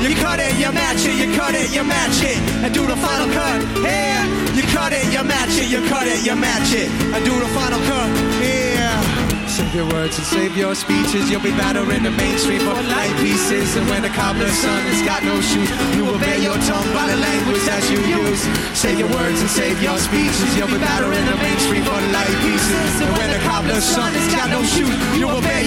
You cut it, you match it, you cut it, you match it, and do the final cut. Yeah, you cut it, you match it, you cut it, you match it, and do the final cut. Yeah. Save your words and save your speeches. You'll be battering the mainstream for light pieces. And when the cobbler's son has got no shoes, you obey your tongue by the language that you use. Save your words and save your speeches. You'll be battering the mainstream for light pieces. And when the cobbler's son has got no shoes, you obey